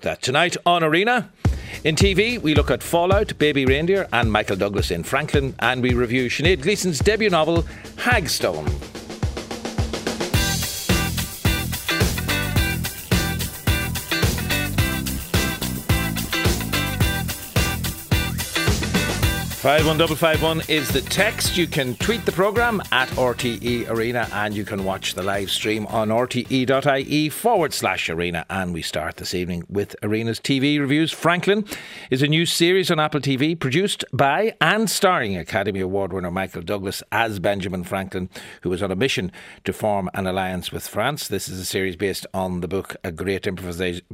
that. Tonight on Arena, in TV, we look at Fallout, Baby Reindeer and Michael Douglas in Franklin, and we review Sinead Gleason's debut novel, Hagstone. Five 1551 is the text. You can tweet the programme at RTE Arena, and you can watch the live stream on rte.ie/arena. And we start this evening with Arena's TV reviews. Franklin is a new series on Apple TV produced by and starring Academy Award winner Michael Douglas as Benjamin Franklin, who was on a mission to form an alliance with France. This is a series based on the book A Great Improvisation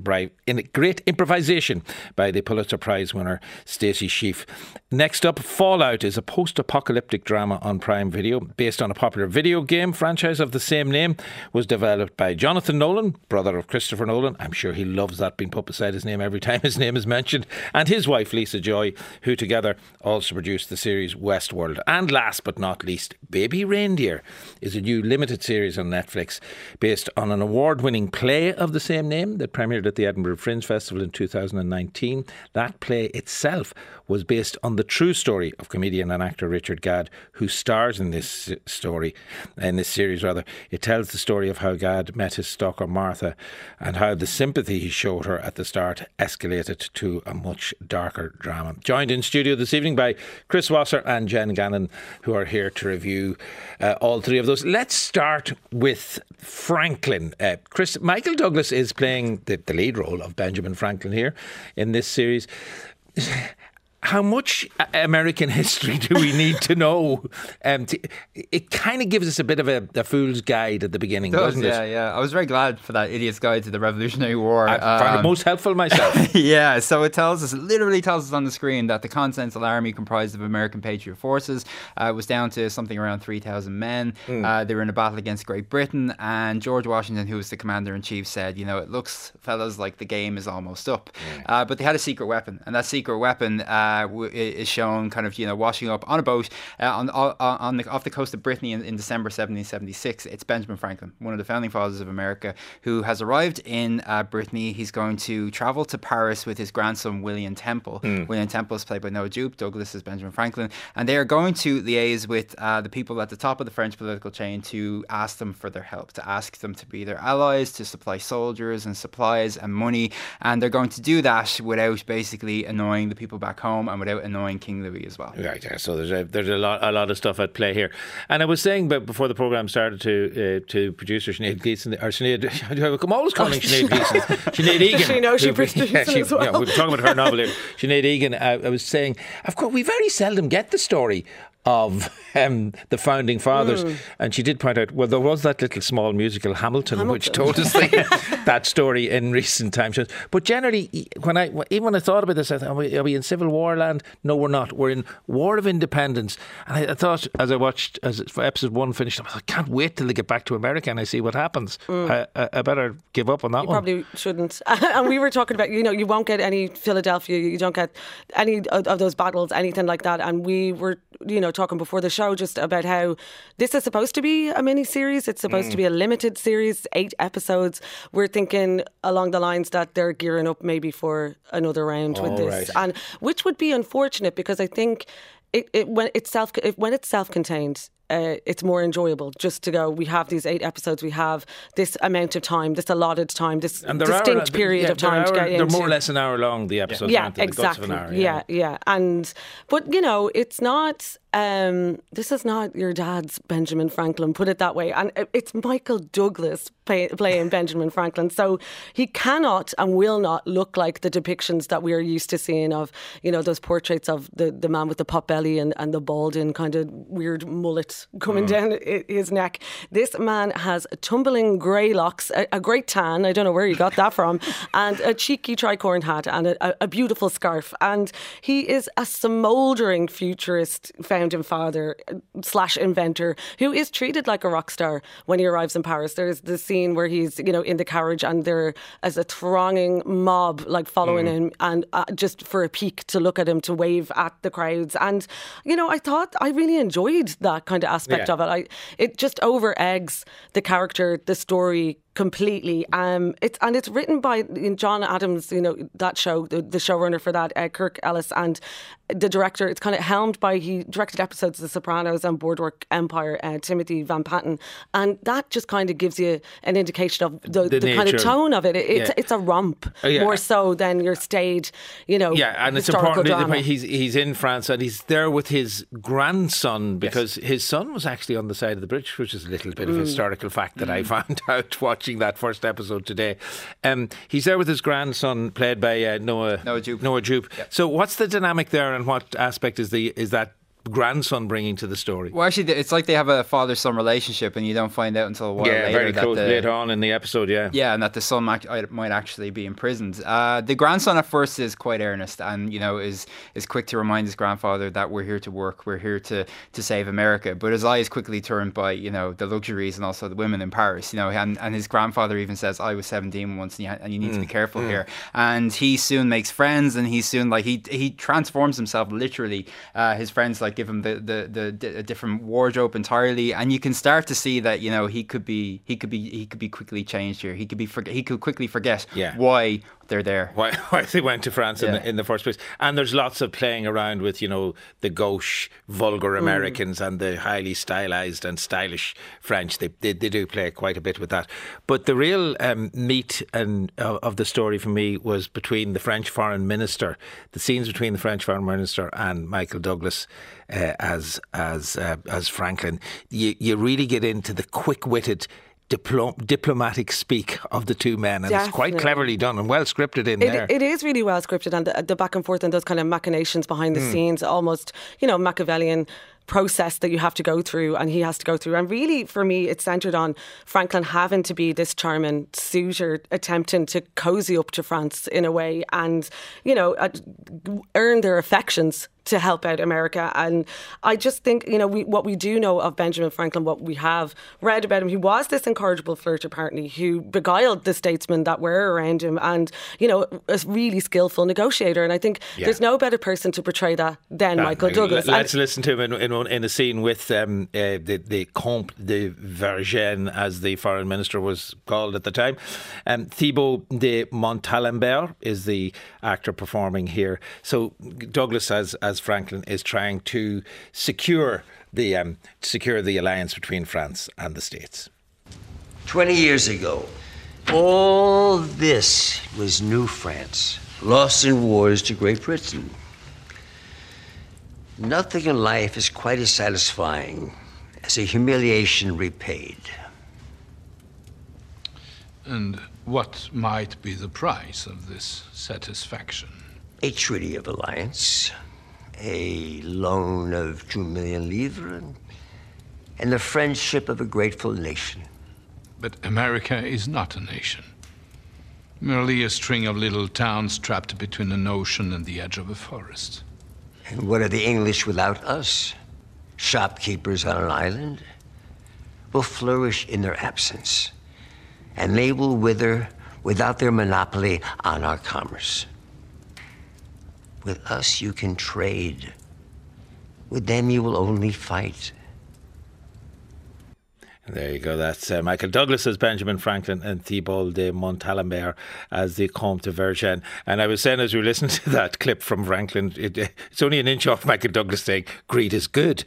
by the Pulitzer Prize winner Stacey Sheaf. Next up, Fallout is a post-apocalyptic drama on Prime Video based on a popular video game franchise of the same name. Was developed by Jonathan Nolan, brother of Christopher Nolan. I'm sure he loves that being put beside his name every time his name is mentioned. And his wife Lisa Joy, who together also produced the series Westworld. And last but not least, Baby Reindeer is a new limited series on Netflix based on an award-winning play of the same name that premiered at the Edinburgh Fringe Festival in 2019. That play itself was based on the true story of comedian and actor Richard Gadd, who stars in this series. It tells the story of how Gadd met his stalker Martha and how the sympathy he showed her at the start escalated to a much darker drama. Joined in studio this evening by Chris Wasser and Jen Gannon, who are here to review all three of those. Let's start with Franklin. Chris, Michael Douglas is playing the lead role of Benjamin Franklin here in this series. How much American history do we need to know? It kind of gives us a bit of a fool's guide at the beginning, doesn't it? Yeah. I was very glad for that Idiot's Guide to the Revolutionary War. I found it most helpful myself. Yeah, so it literally tells us on the screen that the Continental Army, comprised of American Patriot forces, was down to something around 3,000 men. They were in a battle against Great Britain, and George Washington, who was the commander-in-chief, said, it looks, fellas, like the game is almost up. But they had a secret weapon, and that secret weapon is shown kind of washing up on a boat off the coast of Brittany in December 1776. It's Benjamin Franklin, one of the founding fathers of America, who has arrived in Brittany. He's going to travel to Paris with his grandson William Temple. William Temple is played by Noah Jupe. Douglas is Benjamin Franklin, and they are going to liaise with the people at the top of the French political chain to ask them for their help, to ask them to be their allies, to supply soldiers and supplies and money, and they're going to do that without basically annoying the people back home and without annoying King Louis as well. Right, yeah. So there's a lot of stuff at play here. And I was saying, but before the programme started, to producer Sinead Gleason, or Sinead, I'm always calling Sinead Gleason, Sinead Egan. Does she know she produced it as well? Yeah, we were talking about her novel here. Sinead Egan, I was saying, of course, we very seldom get the story of the founding fathers, and she did point out, well, there was that little small musical Hamilton. Which told us that story in recent times. But generally, when I thought about this, I thought, are we in Civil War land? No, we're not. We're in War of Independence. And I thought, as I watched, as episode 1 finished, I can't wait till they get back to America and I see what happens. I better give up on that one. You probably shouldn't. And we were talking about, you won't get any Philadelphia, you don't get any of those battles, anything like that. And we were, talking before the show just about how this is supposed to be a mini series. It's supposed to be a limited series, 8 episodes. We're thinking along the lines that they're gearing up maybe for another round with this, right. And which would be unfortunate, because I think when it's self-contained, it's more enjoyable just to go, we have these 8 episodes, we have this amount of time, this allotted time, this distinct period of time to get into. They're more or less an hour long, the episodes, aren't they? Exactly. The guts of an hour, yeah. But it's not, this is not your dad's Benjamin Franklin, put it that way. And it's Michael Douglas playing Benjamin Franklin. So he cannot and will not look like the depictions that we are used to seeing of, those portraits of the man with the pot belly and the balding kind of weird mullet coming down his neck. This man has tumbling grey locks, a great tan, I don't know where he got that from, and a cheeky tricorn hat and a beautiful scarf. And he is a smouldering futurist founding father / inventor who is treated like a rock star when he arrives in Paris. There's the scene where he's, in the carriage and there is a thronging mob following him and just for a peek to look at him, to wave at the crowds. And, I thought I really enjoyed that kind of aspect of it. It just over eggs the character, the story completely. It's written by John Adams, that show, the showrunner for that, Kirk Ellis, and the director. It's kind of helmed by, he directed episodes of The Sopranos and Boardwalk Empire, Timothy Van Patten, and that just kind of gives you an indication of the kind of tone of it. It's a romp more so than your staid, and it's historical important. drama. He's in France and he's there with his grandson, because his son was actually on the side of the British, which is a little bit of a historical fact that I found out watching that first episode today. He's there with his grandson, played by Noah Jupe. Yep. So what's the dynamic there, and what aspect is that grandson bringing to the story? Well, actually, it's like they have a father-son relationship, and you don't find out until a while later. Very close later on in the episode. Yeah, and that the son might actually be imprisoned. The grandson at first is quite earnest, and is quick to remind his grandfather that we're here to work, we're here to save America. But his eye is quickly turned by the luxuries and also the women in Paris. And his grandfather even says, "I was 17 once, and you need to be careful here." And he soon makes friends, and he soon he transforms himself literally. His friends give him a different wardrobe entirely, and you can start to see that he could be quickly changed here. He could quickly forget why they're there, why they went to France in the first place. And there's lots of playing around with the gauche, vulgar Americans and the highly stylized and stylish French. They do play quite a bit with that. But the real meat of the story for me was between the French foreign minister, the scenes between the French foreign minister and Michael Douglas as Franklin. You really get into the quick-witted diplomatic speak of the two men, and it's quite cleverly done and well scripted in there. It is really well scripted, and the back and forth and those kind of machinations behind the scenes, almost Machiavellian process that you have to go through, and he has to go through. And really, for me, it's centred on Franklin having to be this charming suitor, attempting to cozy up to France in a way, and earn their affections to help out America. And I just think, what we do know of Benjamin Franklin, what we have read about him, he was this incorrigible flirt apparently, who beguiled the statesmen that were around him, and a really skillful negotiator. And I think there's no better person to portray that than Michael Douglas. Let's listen to him in a scene with the Comte de Vergennes, as the foreign minister was called at the time. Thibault de Montalembert is the actor performing here. So Douglas, as Franklin, is trying to secure the alliance between France and the States. 20 years ago, all this was New France, lost in wars to Great Britain. Nothing in life is quite as satisfying as a humiliation repaid. And what might be the price of this satisfaction? A treaty of alliance, a loan of 2 million livres, and the friendship of a grateful nation. But America is not a nation. Merely a string of little towns trapped between an ocean and the edge of a forest. And what are the English without us? Shopkeepers on an island? Will flourish in their absence, and they will wither without their monopoly on our commerce. With us, you can trade. With them, you will only fight. There you go. That's Michael Douglas as Benjamin Franklin, and Thibault de Montalembert as the Comte de Vergennes. And I was saying, as we were listening to that clip from Franklin, it's only an inch off Michael Douglas saying, "Greed is good."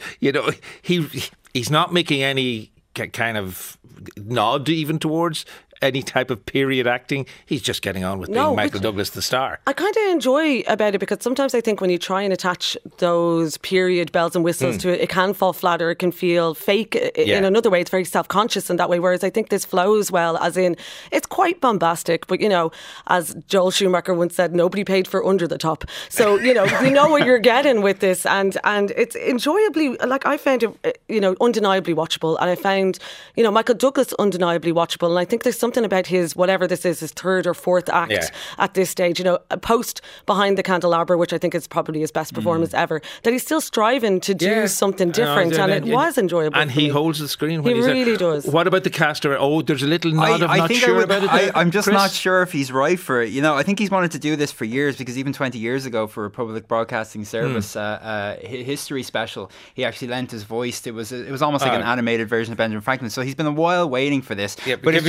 He's not making any kind of nod even towards any type of period acting. He's just getting on with being Michael Douglas the star. I kind of enjoy about it, because sometimes I think when you try and attach those period bells and whistles to it, it can fall flat, or it can feel fake in another way. It's very self-conscious in that way, whereas I think this flows well, as in it's quite bombastic, but as Joel Schumacher once said, nobody paid for under the top. So you know what you're getting with this, and it's enjoyably, I found it undeniably watchable, and I found Michael Douglas undeniably watchable, and I think there's something about his, whatever this is, his third or fourth act at this stage, a post Behind the Candelabra, which I think is probably his best performance ever, that he's still striving to do something different, and it was enjoyable. And he holds the screen when he really does. What about the cast? There's a little nod of not sure about it. I'm just not sure if he's right for it. I think he's wanted to do this for years, because even 20 years ago, for a public broadcasting service history special, he actually lent his voice. It was almost like an animated version of Benjamin Franklin. So he's been a while waiting for this. Yeah, but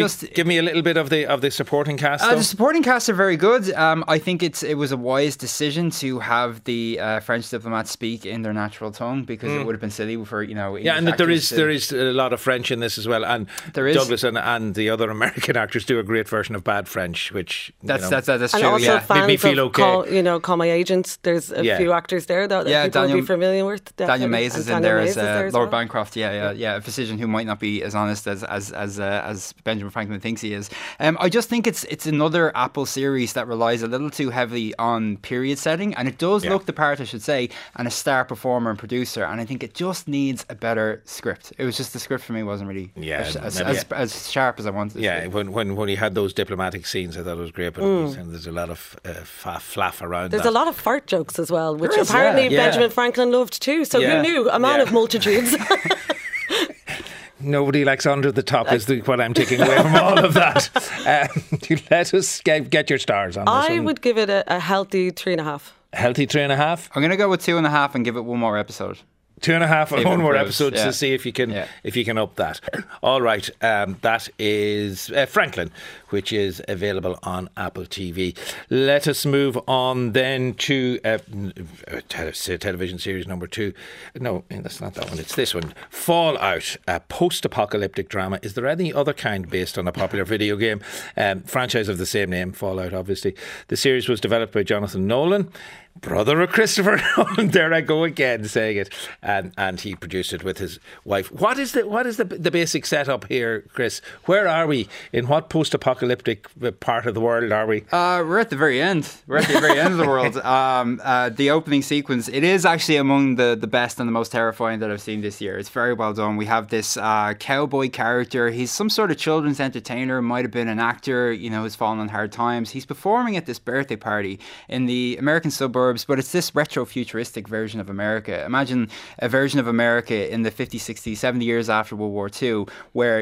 give me a little bit of the supporting cast? The supporting cast are very good. I think it was a wise decision to have the French diplomats speak in their natural tongue, because it would have been silly for Yeah, and there is a lot of French in this as well, and Douglas and the other American actors do a great version of bad French, which that's true. And also Yeah, fans made me feel of okay. Call My Agent. There's a few actors there that people will be familiar with. Definitely. Daniel Mays is in there as Lord Bancroft. Yeah, a physician who might not be as honest as Benjamin Franklin thinks he is. I just think it's another Apple series that relies a little too heavily on period setting, and it does look the part, I should say, and a star performer and producer. And I think it just needs a better script. It was just the script for me wasn't really as sharp as I wanted. Yeah, when he had those diplomatic scenes, I thought it was great. But there's a lot of flaff around. There's a lot of fart jokes as well, which apparently Benjamin Franklin loved too. So who knew? A man of multitudes. Nobody likes Under the Top is what I'm taking away from all of that. Let us get your stars on this. I would give it a healthy 3.5. Healthy 3.5? I'm going to go with 2.5 and give it one more episode. 2.5 and one more episode to see if you can up that. All right, that is Franklin, which is available on Apple TV. Let us move on then to television series number 2. No, that's not that one. It's this one. Fallout, a post-apocalyptic drama. Is there any other kind based on a popular video game? Franchise of the same name, Fallout, obviously. The series was developed by Jonathan Nolan, brother of Christopher Nolan. There I go again saying it. And he produced it with his wife. What is the basic setup here, Chris? Where are we? In what post-apocalyptic part of the world are we? We're at the very end. We're at the very end of the world. The opening sequence, it is actually among the best and the most terrifying that I've seen this year. It's very well done. We have this cowboy character. He's some sort of children's entertainer, might have been an actor, who's fallen on hard times. He's performing at this birthday party in the American suburbs, but it's this retro-futuristic version of America. Imagine a version of America in the 50s, 60s, 70 years after World War II, where,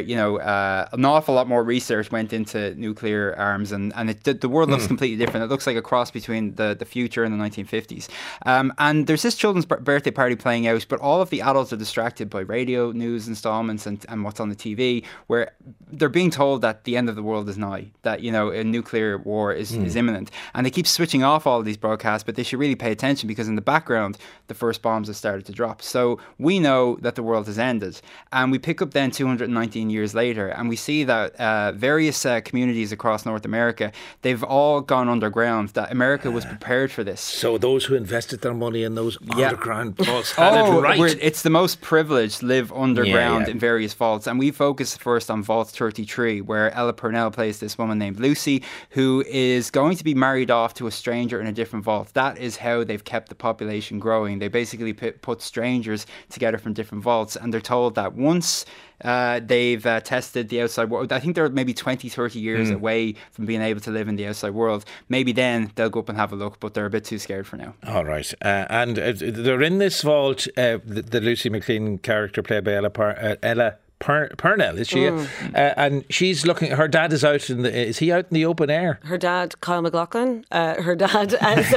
an awful lot more research went into nuclear arms, and the world looks completely different. It looks like a cross between the future and the 1950s. And there's this children's birthday party playing out, but all of the adults are distracted by radio news installments and what's on the TV, where they're being told that the end of the world is nigh, that, a nuclear war is imminent. And they keep switching off all of these broadcasts, but they should really pay attention, because in the background, the first bombs have started to drop. So we know that the world has ended. And we pick up then 219 years later, and we see that various communities across North America, they've all gone underground, that America was prepared for this. So those who invested their money in those underground vaults had it right. It's the most privileged live underground in various vaults. And we focus first on Vault 33, where Ella Purnell plays this woman named Lucy, who is going to be married off to a stranger in a different vault. That is how they've kept the population growing. They basically put strangers together from different vaults, and they're told that once they've tested the outside world, I think they're maybe 20, 30 years away from being able to live in the outside world. Maybe then they'll go up and have a look, but they're a bit too scared for now. All right. And they're in this vault, the Lucy McLean character played by Ella Purnell, is she? And she's looking. Her dad is out is he out in the open air? Her dad, Kyle MacLachlan. Her dad,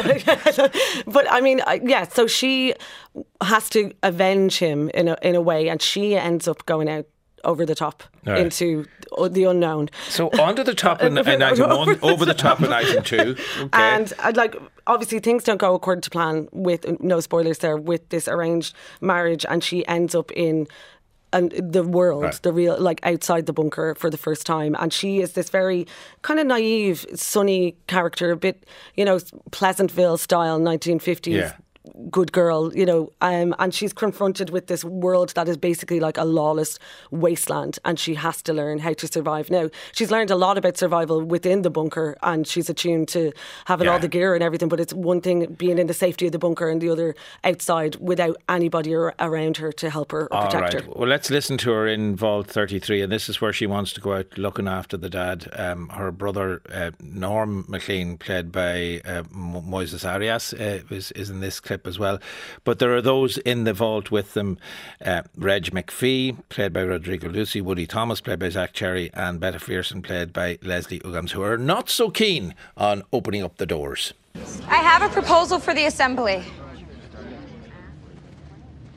but I mean, so she has to avenge him in a way, and she ends up going out over the top into the unknown. So onto the top in item 1, over the top in item 2. Okay. And obviously things don't go according to plan, with no spoilers there, with this arranged marriage, and she ends up in the world, the real, outside the bunker for the first time. And she is this very kind of naive, sunny character, a bit, Pleasantville style 1950s good girl, and she's confronted with this world that is basically like a lawless wasteland, and she has to learn how to survive. Now, she's learned a lot about survival within the bunker, and she's attuned to having all the gear and everything, but it's one thing being in the safety of the bunker and the other outside without anybody around her to help her or protect her. Well, let's listen to her in Vault 33, and this is where she wants to go out looking after the dad. Her brother, Norm McLean, played by Moises Arias, is in this clip as well. But there are those in the vault with them, Reg McPhee, played by Rodrigo Lucy, Woody Thomas, played by Zach Cherry, and Betta Fearson, played by Leslie Uggams, who are not so keen on opening up the doors. I have a proposal for the assembly.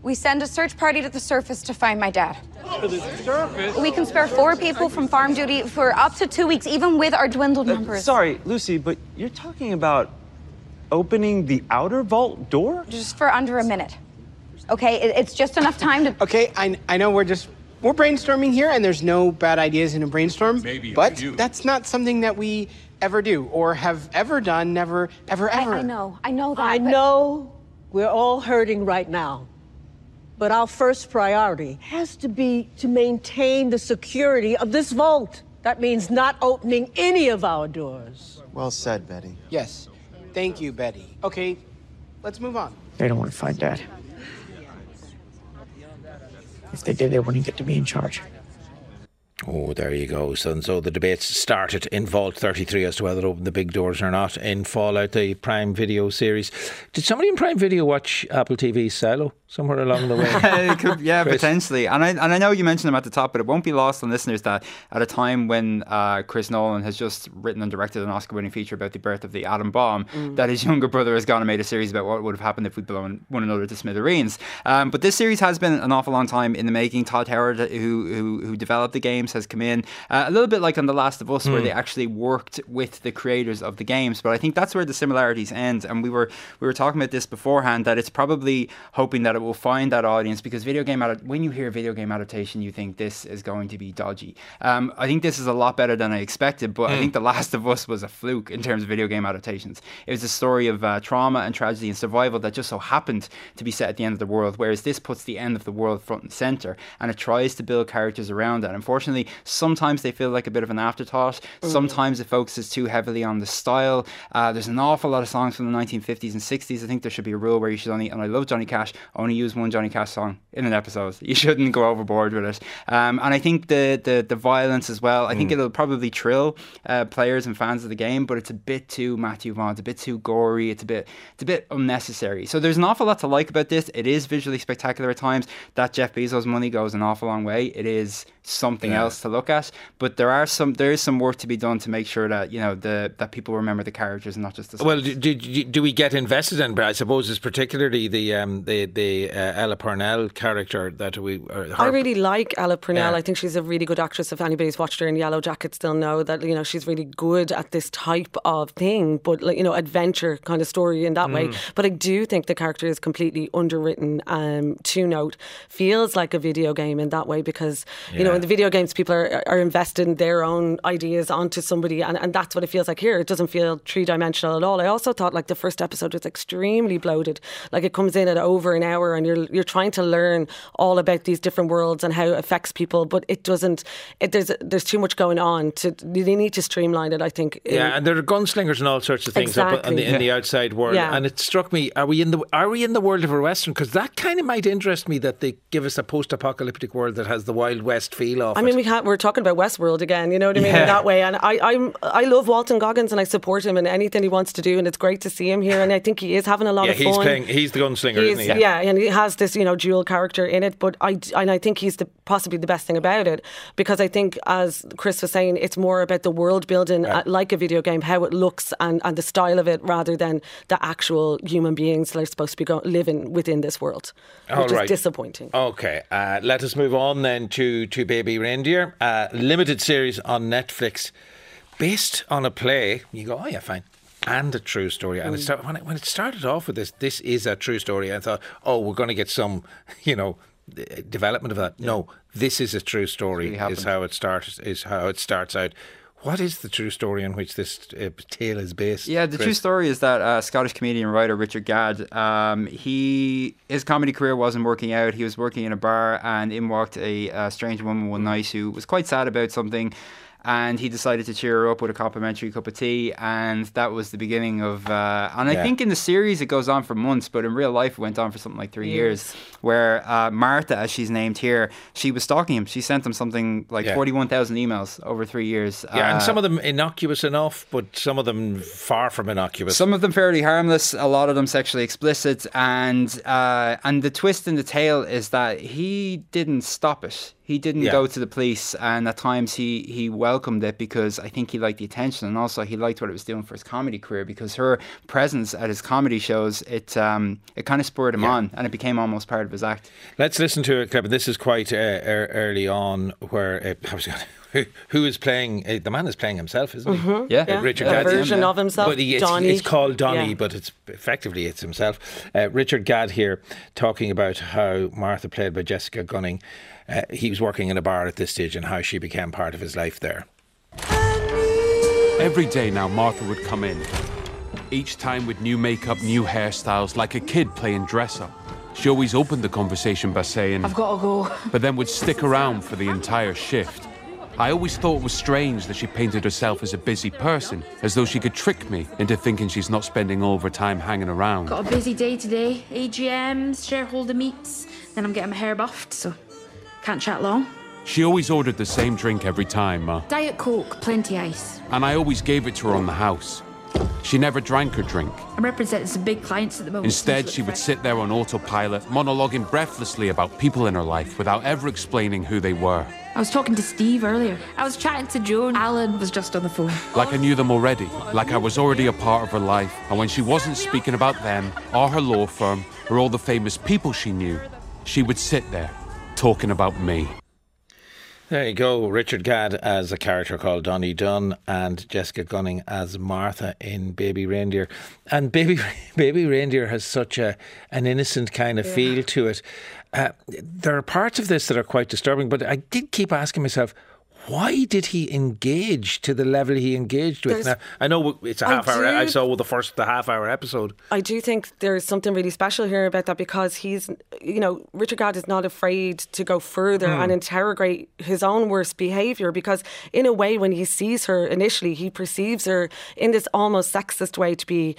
We send a search party to the surface to find my dad. To the surface? We can spare 4 people from farm duty for up to 2 weeks, even with our dwindled numbers. Sorry, Lucy, but you're talking about opening the outer vault door? Just for under a minute. Okay, it's just enough time to... Okay, I know we're brainstorming here, and there's no bad ideas in a brainstorm. Maybe but you. that's not something that we ever do or have ever done, never, ever. I know that. I know we're all hurting right now. But our first priority has to be to maintain the security of this vault. That means not opening any of our doors. Well said, Betty. Yes. Thank you, Betty. Okay, let's move on. They don't want to find Dad. If they did, they wouldn't get to be in charge. Oh, there you go. So the debates started in Vault 33 as to whether to open the big doors or not in Fallout, the Prime Video series. Did somebody in Prime Video watch Apple TV's Silo somewhere along the way? Yeah, Chris? potentially. And I know you mentioned them at the top, but it won't be lost on listeners that at a time when Chris Nolan has just written and directed an Oscar-winning feature about the birth of the atom bomb, that his younger brother has gone and made a series about what would have happened if we'd blown one another to smithereens. But this series has been an awful long time in the making. Todd Howard, who developed the games, has come in a little bit like on The Last of Us, where they actually worked with the creators of the games. But I think that's where the similarities end. And we were talking about this beforehand, that it's probably hoping that it will find that audience, because when you hear video game adaptation, you think this is going to be dodgy. I think this is a lot better than I expected, but I think The Last of Us was a fluke in terms of video game adaptations. It was a story of trauma and tragedy and survival that just so happened to be set at the end of the world, whereas this puts the end of the world front and center, and it tries to build characters around that. Unfortunately, sometimes they feel like a bit of an afterthought. Sometimes it focuses too heavily on the style. There's an awful lot of songs from the 1950s and 60s. I think there should be a rule where you should only, and I love Johnny Cash, only use one Johnny Cash song in an episode. You shouldn't go overboard with it. And I think the violence as well, I think it'll probably thrill players and fans of the game, but it's a bit too Matthew Vaughn, it's a bit too gory, it's a bit unnecessary. So there's an awful lot to like about this. It is visually spectacular at times. That Jeff Bezos money goes an awful long way. It is something else to look at, but there is some work to be done to make sure that that people remember the characters and not just the songs. Well, do we get invested in? But I suppose it's particularly the Ella Purnell character that I really like Ella Purnell. Yeah. I think she's a really good actress. If anybody's watched her in Yellow Jackets, they'll know that she's really good at this type of thing, but adventure kind of story in that way. But I do think the character is completely underwritten. To note, feels like a video game in that way, because in the video games people are investing their own ideas onto somebody, and that's what it feels like here. It doesn't feel three-dimensional at all. I also thought the first episode was extremely bloated. It comes in at over an hour, and you're trying to learn all about these different worlds and how it affects people, but it doesn't. There's too much going on. They need to streamline it, I think. Yeah, and there are gunslingers and all sorts of things exactly. in the outside world. Yeah. And it struck me: are we in the world of a Western? Because that kind of might interest me, that they give us a post-apocalyptic world that has the Wild West feel of it. I mean, we're talking about Westworld again, you know what I mean, in that way. And I love Walton Goggins, and I support him in anything he wants to do, and it's great to see him here, and I think he is having a lot of fun. He's the gunslinger, isn't he? Yeah, and he has this dual character in it, but I think he's possibly the best thing about it, because I think, as Chris was saying, it's more about the world building, like a video game, how it looks and the style of it, rather than the actual human beings that are supposed to be living within this world, which is disappointing. Okay, let us move on then to Baby Reindeer, limited series on Netflix, based on a play. You go, oh yeah, fine. And a true story. And when it started off with this is a true story, I thought, oh, we're going to get some, development of that. No, this is a true story. Really is how it starts out. What is the true story on which this tale is based? Yeah, the true story is that Scottish comedian and writer Richard Gadd, his comedy career wasn't working out. He was working in a bar, and in walked a strange woman one night who was quite sad about something. And he decided to cheer her up with a complimentary cup of tea, and that was the beginning of. I think in the series it goes on for months, but in real life it went on for something like 3 years. Where Martha, as she's named here, she was stalking him. She sent him something like 41,000 emails over 3 years. Yeah, and some of them innocuous enough, but some of them far from innocuous. Some of them fairly harmless. A lot of them sexually explicit, and the twist in the tale is that he didn't stop it. He didn't go to the police, and at times he welcomed welcomed it because I think he liked the attention, and also he liked what it was doing for his comedy career, because her presence at his comedy shows, it kind of spurred him on, and it became almost part of his act. Let's listen to a clip. This is quite early on, where who is playing? The man is playing himself, isn't he? Mm-hmm. Yeah. Richard a Gadd. version of himself. But Donnie. it's called Donnie, Yeah. but it's effectively it's himself. Richard Gadd here talking about how Martha, played by Jessica Gunning, he was working in a bar at this stage and how she became part of his life there. Every day now, Martha would come in. Each time with new makeup, new hairstyles, like a kid playing dress-up. She always opened the conversation by saying, I've got to go. but then would stick around for the entire shift. I always thought it was strange that she painted herself as a busy person, as though she could trick me into thinking she's not spending all of her time hanging around. Got a busy day today. AGMs, shareholder meets. Then I'm getting my hair buffed, so can't chat long. She always ordered the same drink every time, Diet Coke, plenty ice. and I always gave it to her on the house. She never drank her drink. I'm representing some big clients at the moment. Instead, she would sit there on autopilot, monologuing breathlessly about people in her life without ever explaining who they were. I was talking to Steve earlier. I was chatting to Joan. Alan was just on the phone. Like I knew them already, like I was already a part of her life, and when she wasn't speaking about them, or her law firm, or all the famous people she knew, she would sit there, talking about me. There you go. Richard Gadd as a character called Donnie Dunn, and Jessica Gunning as Martha in Baby Reindeer. And Baby Reindeer has such an innocent kind of feel to it. There are parts of this that are quite disturbing, but I did keep asking myself, why did he engage to the level he engaged with? Now, I know it's a half hour. I saw the half hour episode. I do think there's something really special here about that, because he's, Richard Gadd is not afraid to go further and interrogate his own worst behaviour, because in a way, when he sees her initially, he perceives her in this almost sexist way to be,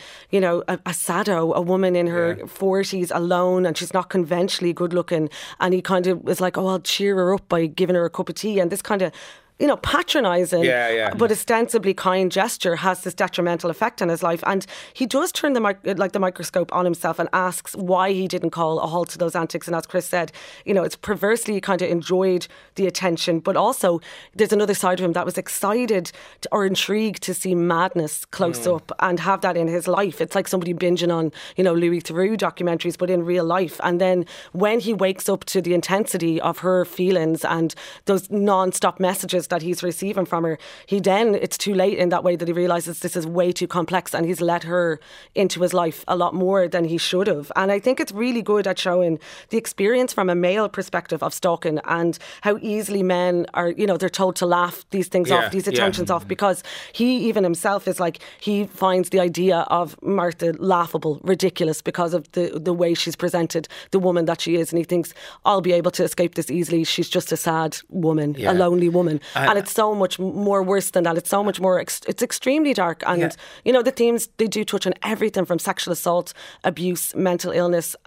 a sado, a woman in her 40s alone, and she's not conventionally good looking. And he kind of was like, oh, I'll cheer her up by giving her a cup of tea. And this kind of patronising, but ostensibly kind gesture has this detrimental effect on his life. And he does turn the microscope on himself and asks why he didn't call a halt to those antics. And as Chris said, it's perversely kind of enjoyed the attention, but also there's another side of him that was excited or intrigued to see madness close up and have that in his life. It's like somebody binging on, Louis Theroux documentaries, but in real life. And then when he wakes up to the intensity of her feelings and those non-stop messages that he's receiving from her, it's too late in that way that he realises this is way too complex, and he's let her into his life a lot more than he should have. And I think it's really good at showing the experience from a male perspective of stalking, and how easily men are, they're told to laugh these things off, these attentions off, because he even himself is like, he finds the idea of Martha laughable, ridiculous, because of the way she's presented, the woman that she is, and he thinks, I'll be able to escape this easily. She's just a sad woman, a lonely woman. And it's so much more worse than that. It's so much more, it's extremely dark. And, the themes, they do touch on everything from sexual assault, abuse, mental illness.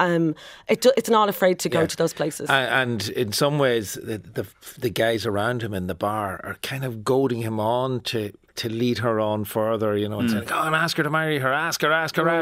It's not afraid to go to those places. And in some ways, the guys around him in the bar are kind of goading him on to lead her on further, and saying, go and ask her to marry her, ask her,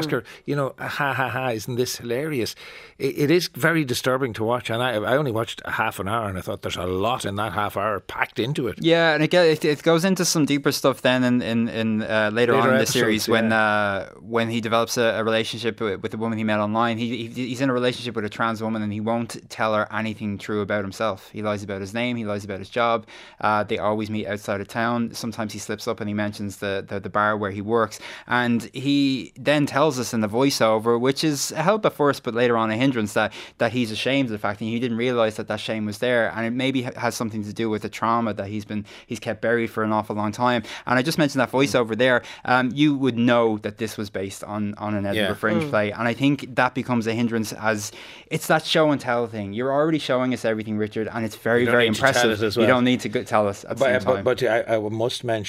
ha, isn't this hilarious? It is very disturbing to watch, and I only watched a half an hour, and I thought there's a lot in that half hour packed into it. Yeah, and it goes into some deeper stuff then in later on in the series, when he develops a relationship with a woman he met online. He's in a relationship with a trans woman, and he won't tell her anything true about himself. He lies about his name, he lies about his job. They always meet outside of town. Sometimes he slips up and he mentions the bar where he works, and he then tells us in the voiceover, which is a help at first but later on a hindrance, that he's ashamed of the fact that he didn't realise that shame was there, and it maybe has something to do with the trauma that he's kept buried for an awful long time. And I just mentioned that voiceover there. You would know that this was based on an Edinburgh Fringe play, and I think that becomes a hindrance, as it's that show and tell thing. You're already showing us everything, Richard, and it's very, very impressive. You don't need to tell us at the same time. But I must mention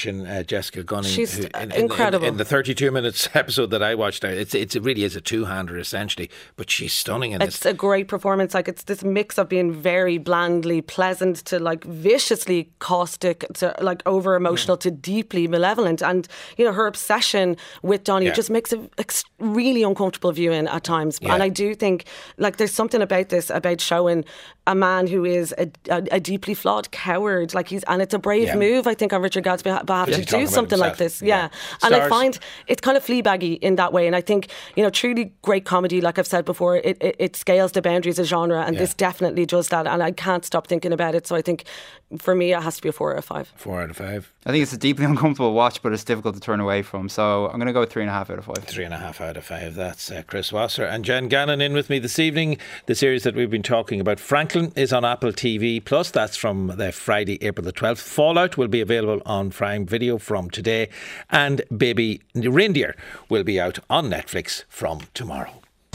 Jessica Gunning. She's incredible. In the 32 minutes episode that I watched, it really is a two-hander essentially, but she's stunning in It's a great performance. Like, it's this mix of being very blandly pleasant to like viciously caustic to like over emotional to deeply malevolent, and you know, her obsession with Donnie just makes it really uncomfortable viewing at times. And I do think like there's something about this, about showing a man who is a deeply flawed coward, like and it's a brave move, I think, on Richard Gadd's behalf to do something like this. And I find it's kind of Fleabaggy in that way, and I think, you know, truly great comedy, like I've said before, it scales the boundaries of genre, and this definitely does that, and I can't stop thinking about it. So I think for me it has to be a 4 out of 5. 4 out of 5. I think it's a deeply uncomfortable watch, but it's difficult to turn away from, so I'm going to go with 3.5 out of 5. 3.5 out of 5. That's Chris Wasser and Jen Gannon in with me this evening. The series that we've been talking about, Franklin, is on Apple TV Plus. That's from the Friday, April the 12th. Fallout will be available on Prime Video from today, and Baby Reindeer will be out on Netflix from tomorrow.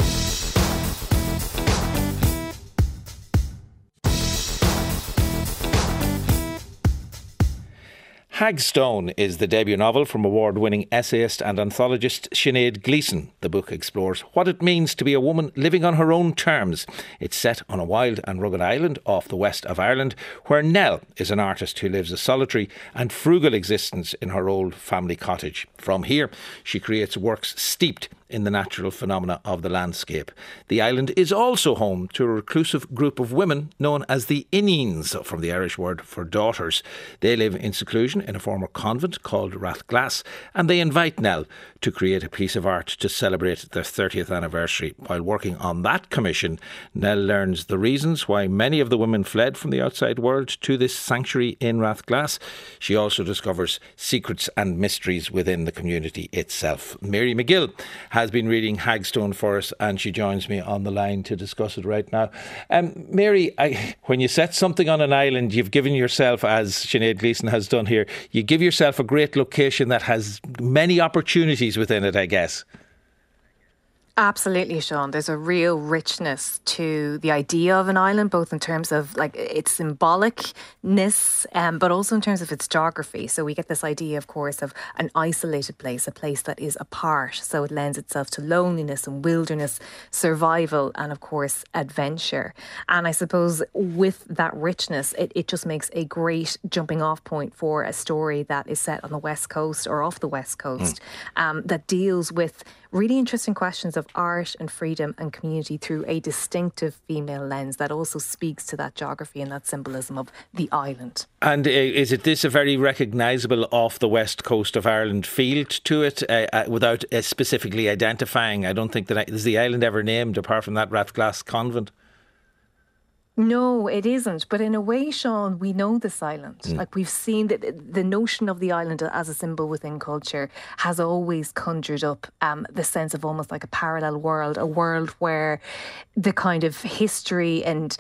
Hagstone is the debut novel from award-winning essayist and anthologist Sinead Gleeson. The book explores what it means to be a woman living on her own terms. It's set on a wild and rugged island off the west of Ireland, where Nell is an artist who lives a solitary and frugal existence in her old family cottage. From here, she creates works steeped in the natural phenomena of the landscape. The island is also home to a reclusive group of women known as the Inneens, from the Irish word for daughters. They live in seclusion in a former convent called Rathglass, and they invite Nell to create a piece of art to celebrate their 30th anniversary. While working on that commission, Nell learns the reasons why many of the women fled from the outside world to this sanctuary in Rathglass. She also discovers secrets and mysteries within the community itself. Mary McGill has been reading Hagstone for us, and she joins me on the line to discuss it right now. Mary, when you set something on an island, you've given yourself, as Sinead Gleeson has done here, you give yourself a great location that has many opportunities within it, I guess. Absolutely, Sean. There's a real richness to the idea of an island, both in terms of like its symbolicness, but also in terms of its geography. So we get this idea, of course, of an isolated place, a place that is apart. So it lends itself to loneliness and wilderness, survival, and of course, adventure. And I suppose with that richness, it just makes a great jumping off point for a story that is set on the West Coast or off the West Coast, that deals with really interesting questions of art and freedom and community through a distinctive female lens that also speaks to that geography and that symbolism of the island. And is this a very recognisable off the west coast of Ireland feel to it, without specifically identifying? I don't think that is the island ever named apart from that Rathglass convent. No, it isn't. But in a way, Sean, we know this island. Like, we've seen that the notion of the island as a symbol within culture has always conjured up the sense of almost like a parallel world, a world where the kind of history and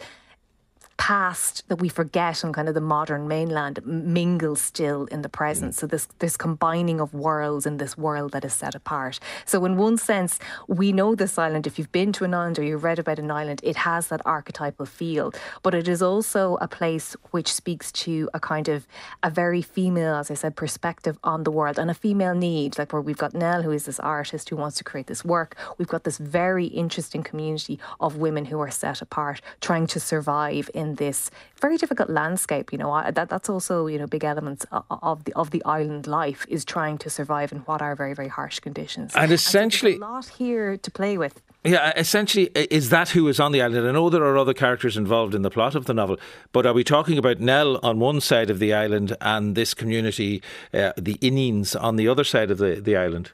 past that we forget on kind of the modern mainland mingles still in the present. So this combining of worlds in this world that is set apart. So in one sense, we know this island. If you've been to an island or you've read about an island, it has that archetypal feel. But it is also a place which speaks to a kind of a very female, as I said, perspective on the world and a female need. Like, where we've got Nell, who is this artist who wants to create this work. We've got this very interesting community of women who are set apart, trying to survive in this very difficult landscape. You know, that's also, you know, big elements of the island life, is trying to survive in what are very, very harsh conditions. And essentially, so there's a lot here to play with. Yeah, essentially, is that who is on the island? I know there are other characters involved in the plot of the novel, but are we talking about Nell on one side of the island and this community, the Inneens, on the other side of the island?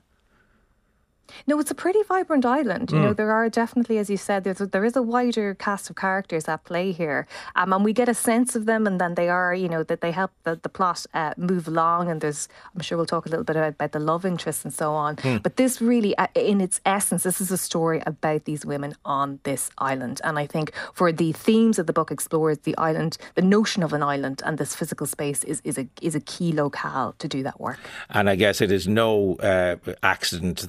No, it's a pretty vibrant island. You know, there are definitely, as you said, there is a wider cast of characters at play here. And we get a sense of them, and then they are, you know, that they help the plot move along. And I'm sure we'll talk a little bit about the love interests and so on. But this really, in its essence, this is a story about these women on this island. And I think for the themes that the book explores, the island, the notion of an island and this physical space is a key locale to do that work. And I guess it is no accident that it's an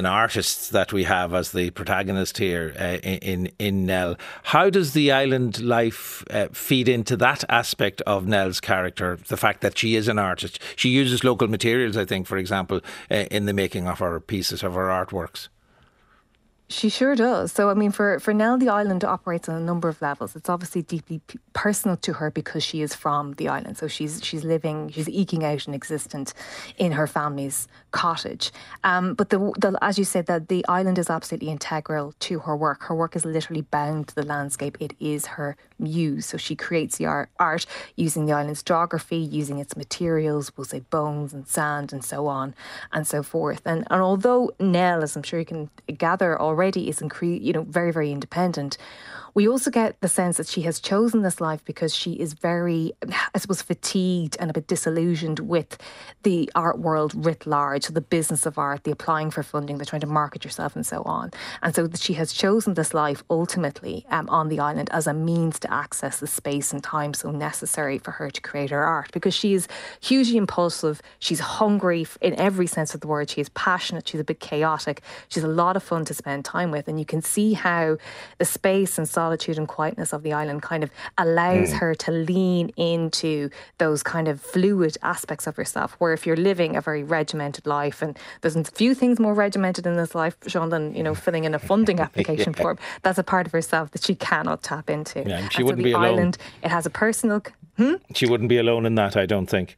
an artist that we have as the protagonist here in Nell. How does the island life feed into that aspect of Nell's character? The fact that she is an artist. She uses local materials, I think, for example, in the making of her pieces, of her artworks. She sure does. So, I mean, for Nell, the island operates on a number of levels. It's obviously deeply personal to her because she is from the island. So she's eking out an existence in her family's cottage. But as you said, that the island is absolutely integral to her work. Her work is literally bound to the landscape. It is her muse. So she creates the art using the island's geography, using its materials, we'll say bones and sand and so on and so forth. And although Nell, as I'm sure you can gather already, is very, very independent, we also get the sense that she has chosen this life because she is very, I suppose, fatigued and a bit disillusioned with the art world writ large, so the business of art, the applying for funding, the trying to market yourself and so on. And so that she has chosen this life ultimately on the island as a means to access the space and time so necessary for her to create her art, because she is hugely impulsive, she's hungry in every sense of the word, she is passionate, she's a bit chaotic, she's a lot of fun to spend time with, and you can see how the space and solitude and quietness of the island kind of allows her to lean into those kind of fluid aspects of herself, where if you're living a very regimented life, and there's a few things more regimented in this life, Sean, than filling in a funding application form, that's a part of herself that she cannot tap into. Yeah, she wouldn't be alone. Island, it has a personal... She wouldn't be alone in that, I don't think.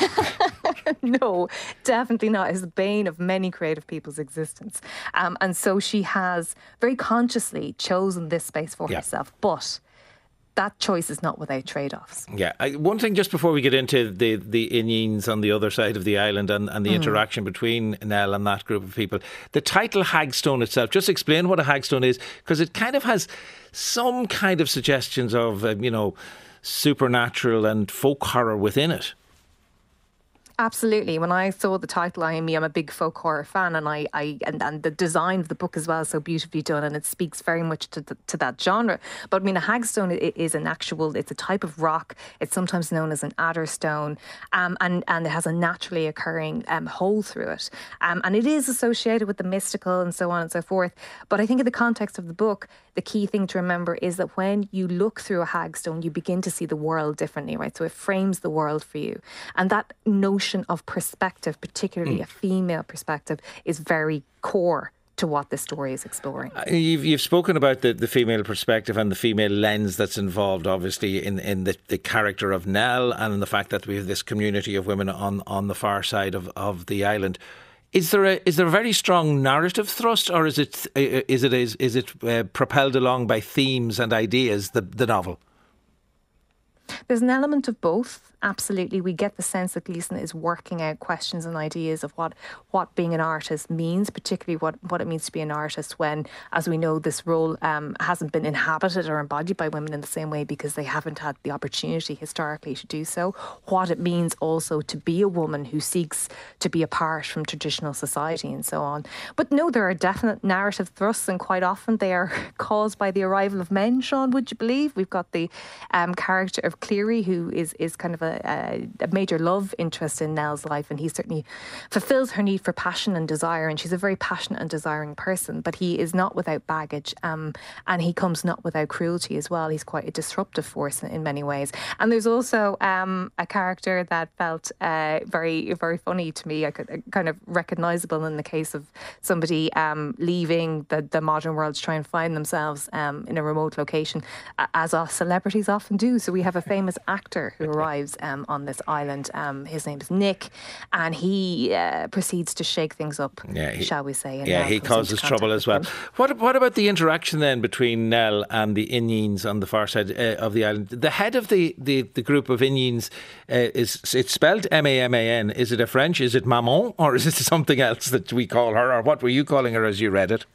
No, definitely not. It's the bane of many creative people's existence. And so she has very consciously chosen this space for herself. But that choice is not without trade-offs. Yeah. One thing just before we get into the Inyins on the other side of the island and the interaction between Nell and that group of people. The title Hagstone itself, just explain what a hagstone is, because it kind of has some kind of suggestions of, supernatural and folk horror within it. Absolutely. When I saw the title, I'm a big folk horror fan, and and the design of the book as well is so beautifully done, and it speaks very much to that genre. But I mean, a hagstone is it's a type of rock. It's sometimes known as an adder stone, and it has a naturally occurring hole through it, and it is associated with the mystical and so on and so forth. But I think in the context of the book, the key thing to remember is that when you look through a hagstone, you begin to see the world differently, right? So it frames the world for you, and that notion of perspective, particularly a female perspective, is very core to what the story is exploring. You've spoken about the female perspective and the female lens that's involved, obviously, in the character of Nell, and in the fact that we have this community of women on the far side of the island. Is there a very strong narrative thrust, or is it propelled along by themes and ideas, the novel? There's an element of both. Absolutely. We get the sense that Gleeson is working out questions and ideas of what being an artist means, particularly what it means to be an artist when, as we know, this role hasn't been inhabited or embodied by women in the same way because they haven't had the opportunity historically to do so. What it means also to be a woman who seeks to be apart from traditional society and so on. But no, there are definite narrative thrusts, and quite often they are caused by the arrival of men, Sean, would you believe? We've got the character of Cleary, who is kind of a major love interest in Nell's life, and he certainly fulfills her need for passion and desire, and she's a very passionate and desiring person, but he is not without baggage, and he comes not without cruelty as well. He's quite a disruptive force in many ways. And there's also a character that felt very, very funny to me, kind of recognisable in the case of somebody leaving the modern world to try and find themselves in a remote location, as us celebrities often do. So we have a famous actor who arrives on this island. His name is Nick, and he proceeds to shake things up, shall we say. And he causes trouble as well. What about the interaction then between Nell and the Inyins on the far side of the island? The head of the group of Inyins, it's spelled M-A-M-A-N. Is it a French? Is it Maman? Or is it something else that we call her? Or what were you calling her as you read it?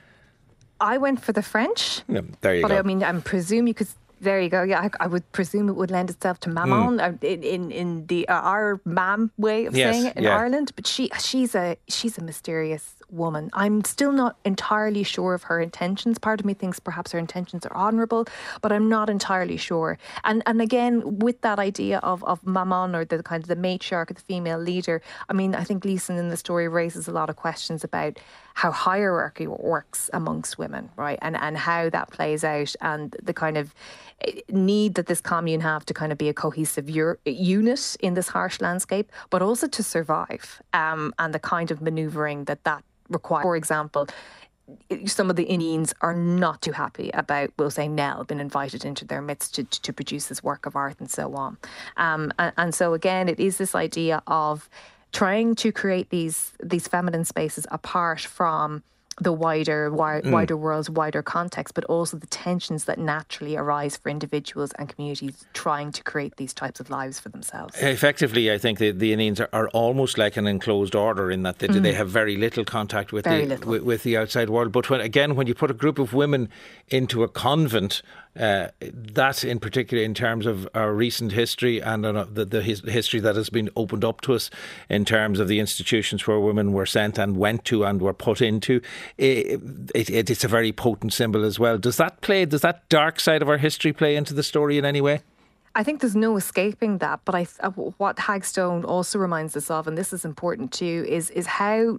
I went for the French. Yeah, there you go. But I mean, I presume you could... There you go. Yeah, I would presume it would lend itself to maman in the our mam way of saying it in Ireland. But she's a mysterious woman. I'm still not entirely sure of her intentions. Part of me thinks perhaps her intentions are honourable, but I'm not entirely sure. And again, with that idea of maman, or the kind of the matriarch, or the female leader, I mean, I think Gleeson in the story raises a lot of questions about hierarchy works amongst women, right? And how that plays out, and the kind of need that this commune have to kind of be a cohesive unit in this harsh landscape, but also to survive, and the kind of manoeuvring that requires. For example, some of the Innians are not too happy about, we'll say, Nell being invited into their midst to produce this work of art and so on. And so again, it is this idea of trying to create these feminine spaces apart from the wider world's wider context, but also the tensions that naturally arise for individuals and communities trying to create these types of lives for themselves. Effectively, I think the Innians are almost like an enclosed order in that they have very little contact with the outside world. But when you put a group of women into a convent, that in particular, in terms of our recent history and the history that has been opened up to us in terms of the institutions where women were sent and went to and were put into, it's a very potent symbol as well. Does that dark side of our history play into the story in any way? I think there's no escaping that, but what Hagstone also reminds us of, and this is important too, is how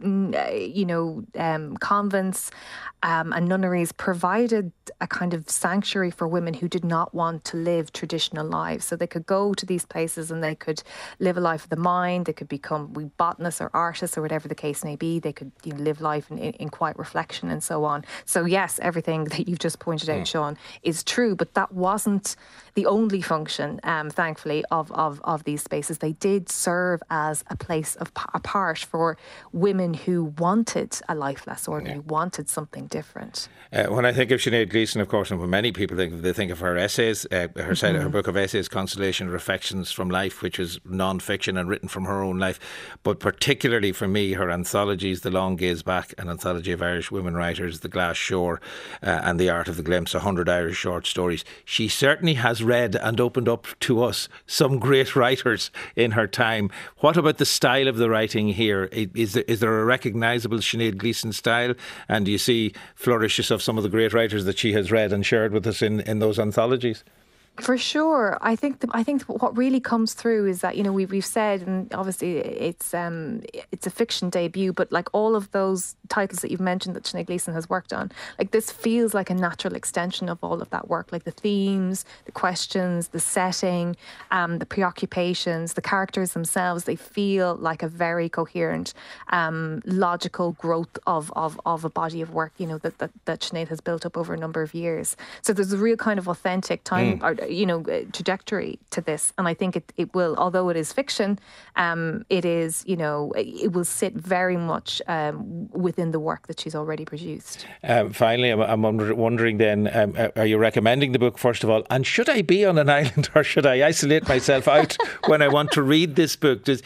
convents and nunneries provided a kind of sanctuary for women who did not want to live traditional lives. So they could go to these places and they could live a life of the mind. They could become botanists or artists or whatever the case may be. They could live life in quiet reflection and so on. So yes, everything that you've just pointed out, Sean, is true, but that wasn't the only function, thankfully, of these spaces. They did serve as a place apart for women who wanted a life less ordinary, wanted something different. When I think of Sinead Gleeson, of course, and when many people think of her essays, her book of essays, Consolation, Reflections from Life, which is non-fiction and written from her own life, but particularly for me, her anthologies, The Long Gaze Back, an anthology of Irish women writers, The Glass Shore, and The Art of the Glimpse, 100 Irish short stories. She certainly has read and opened up to us some great writers in her time. What about the style of the writing here? Is there a recognisable Sinead Gleeson style? And do you see flourishes of some of the great writers that she has read and shared with us in those anthologies? For sure. I think what really comes through is that, we've said, and obviously it's a fiction debut, but like all of those titles that you've mentioned that Sinead Gleeson has worked on, like this feels like a natural extension of all of that work, like the themes, the questions, the setting, the preoccupations, the characters themselves. They feel like a very coherent, logical growth of a body of work, that Sinead has built up over a number of years. So there's a real kind of authentic time trajectory to this, and I think it will, although it is fiction, it is, it will sit very much within the work that she's already produced. Finally, I'm wondering then, are you recommending the book first of all, and should I be on an island or should I isolate myself out when I want to read this book? Are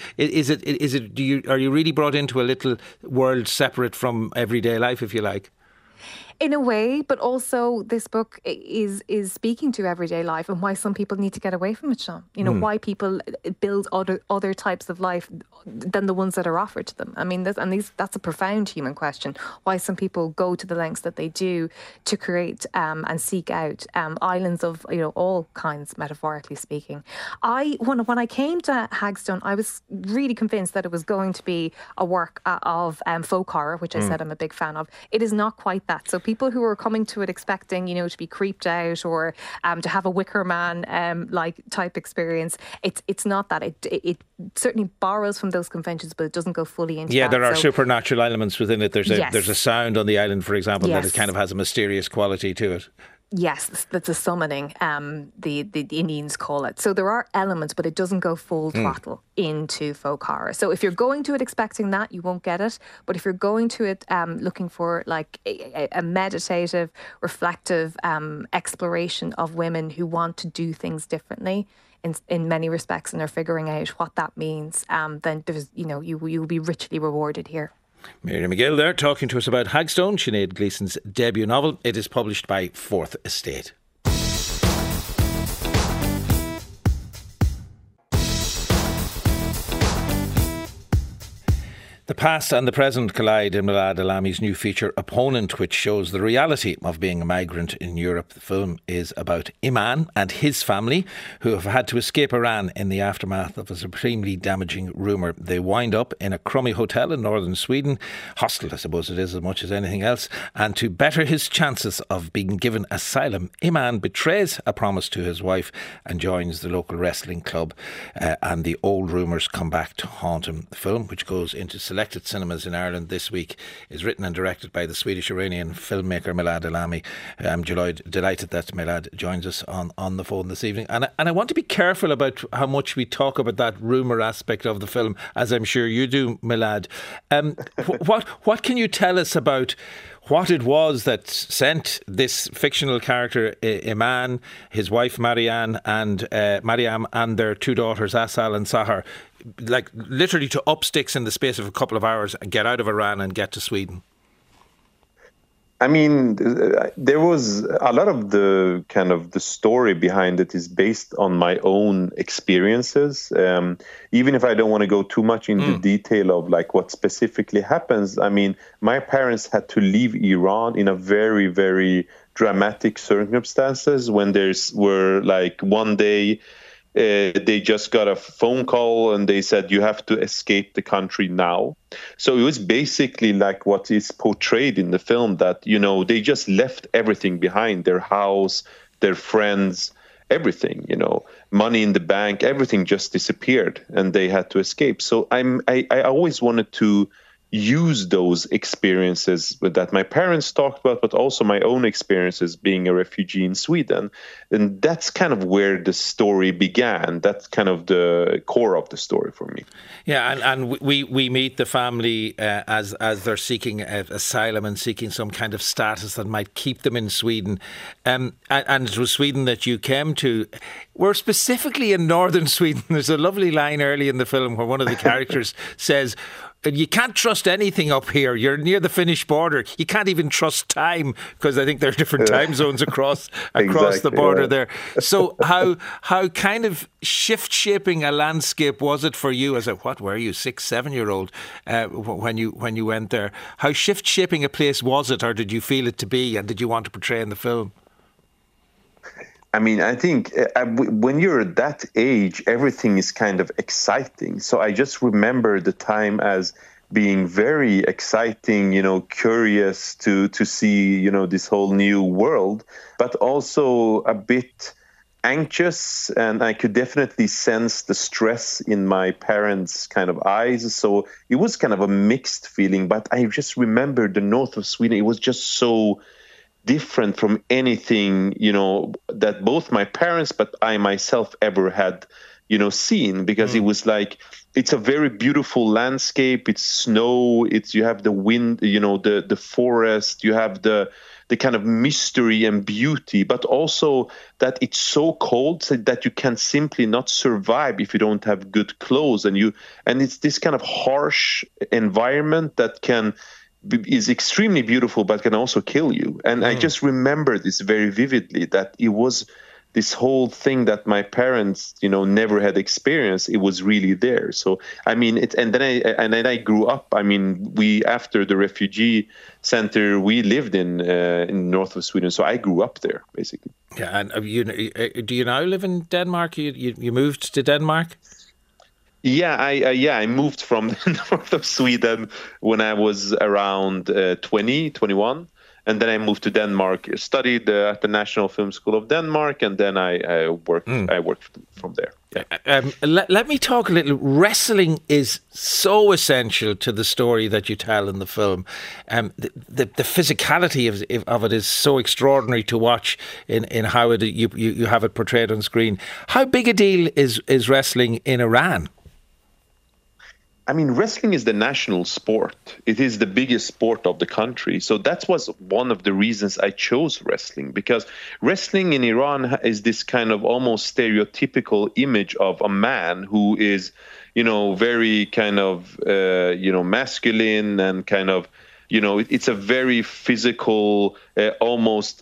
you really brought into a little world separate from everyday life, if you like? In a way, but also this book is speaking to everyday life and why some people need to get away from it, Sean. Why people build other types of life than the ones that are offered to them. I mean, that's a profound human question. Why some people go to the lengths that they do to create and seek out islands of all kinds, metaphorically speaking. When I came to Hagstone, I was really convinced that it was going to be a work of folk horror, which I said I'm a big fan of. It is not quite that. So people who are coming to it expecting, to be creeped out or to have a Wicker Man like type experience, it's not that. It certainly borrows from those conventions, but it doesn't go fully into that. Yeah, there are supernatural elements within it. There's a sound on the island, for example, that it kind of has a mysterious quality to it. Yes, that's a summoning, the Indians call it. So there are elements, but it doesn't go full throttle into folk horror. So if you're going to it expecting that, you won't get it. But if you're going to it looking for like a meditative, reflective exploration of women who want to do things differently in many respects and are figuring out what that means, then there's, you will be richly rewarded here. Miriam McGill there talking to us about Hagstone, Sinead Gleeson's debut novel. It is published by Fourth Estate. The past and the present collide in Milad Alami's new feature, Opponent, which shows the reality of being a migrant in Europe. The film is about Iman and his family, who have had to escape Iran in the aftermath of a supremely damaging rumour. They wind up in a crummy hotel in northern Sweden, hostel I suppose it is as much as anything else, and to better his chances of being given asylum, Iman betrays a promise to his wife and joins the local wrestling club, and the old rumours come back to haunt him. The film, which goes into selected cinemas in Ireland this week, is written and directed by the Swedish-Iranian filmmaker Milad Alami. I'm delighted that Milad joins us on the phone this evening. And I want to be careful about how much we talk about that rumour aspect of the film, as I'm sure you do, Milad. What can you tell us about what it was that sent this fictional character, Iman, his wife Mariam, and their two daughters, Asal and Sahar, like literally to up sticks in the space of a couple of hours and get out of Iran and get to Sweden? I mean, there was a lot of the story behind it is based on my own experiences. Even if I don't want to go too much into detail of like what specifically happens. I mean, my parents had to leave Iran in a very, very dramatic circumstances when were like one day they just got a phone call and they said, you have to escape the country now. So it was basically like what is portrayed in the film, that, they just left everything behind, their house, their friends, everything, money in the bank, everything just disappeared and they had to escape. So I always wanted to use those experiences that my parents talked about, but also my own experiences being a refugee in Sweden. And that's kind of where the story began. That's kind of the core of the story for me. Yeah, and we meet the family as they're seeking asylum and seeking some kind of status that might keep them in Sweden. And it was Sweden that you came to. We're specifically in northern Sweden. There's a lovely line early in the film where one of the characters says, you can't trust anything up here. You're near the Finnish border. You can't even trust time, because I think there are different time zones across exactly, the border there. So how kind of shift-shaping a landscape was it for you as what were you, 6-7-year-old when you went there? How shift-shaping a place was it, or did you feel it to be, and did you want to portray in the film? I mean, I think when you're at that age, everything is kind of exciting. So I just remember the time as being very exciting, curious to see, this whole new world, but also a bit anxious. And I could definitely sense the stress in my parents' kind of eyes. So it was kind of a mixed feeling. But I just remember the north of Sweden. It was just so different from anything, that both my parents, but I myself ever had, seen, because it was like, it's a very beautiful landscape. It's snow. You have the wind, the forest, you have the kind of mystery and beauty, but also that it's so cold so that you can simply not survive if you don't have good clothes. And it's this kind of harsh environment that is extremely beautiful, but can also kill you. And I just remember this very vividly, that it was this whole thing that my parents, never had experienced. It was really there. So, I mean, and then I grew up. I mean, after the refugee center, we lived in north of Sweden. So I grew up there, basically. Yeah. And do you now live in Denmark? You moved to Denmark? Yeah, I moved from the north of Sweden when I was around 21. And then I moved to Denmark, studied at the National Film School of Denmark, and then I worked from there. Yeah. Let me talk a little. Wrestling is so essential to the story that you tell in the film. The physicality of it is so extraordinary to watch in how you have it portrayed on screen. How big a deal is wrestling in Iran? I mean, wrestling is the national sport. It is the biggest sport of the country. So that was one of the reasons I chose wrestling, because wrestling in Iran is this kind of almost stereotypical image of a man who is, very kind of, masculine and kind of it's a very physical, almost,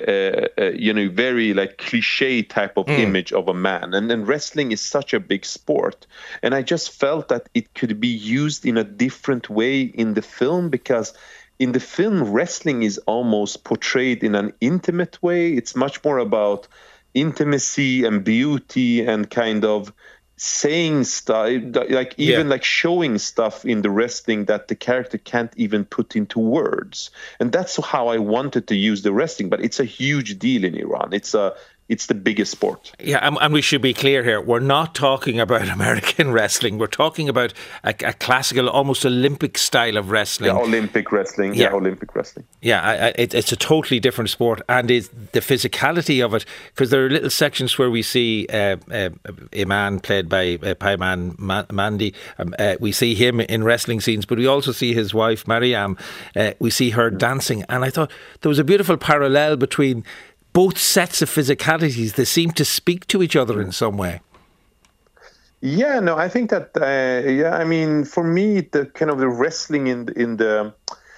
very like cliche type of image of a man. And then wrestling is such a big sport. And I just felt that it could be used in a different way in the film, because in the film, wrestling is almost portrayed in an intimate way. It's much more about intimacy and beauty and kind of saying stuff, like even like showing stuff in the wrestling that the character can't even put into words. And that's how I wanted to use the wrestling. But it's a huge deal in Iran. It's the biggest sport. Yeah, and we should be clear here. We're not talking about American wrestling. We're talking about a classical, almost Olympic style of wrestling. Yeah, Olympic wrestling. Yeah, Olympic wrestling. Yeah, it's a totally different sport. And is the physicality of it, because there are little sections where we see Iman, played by Payman Mandi. We see him in wrestling scenes, but we also see his wife, Mariam. We see her dancing. And I thought there was a beautiful parallel between both sets of physicalities. They seem to speak to each other in some way. Yeah, no, I think that, I mean, for me, the kind of the wrestling in the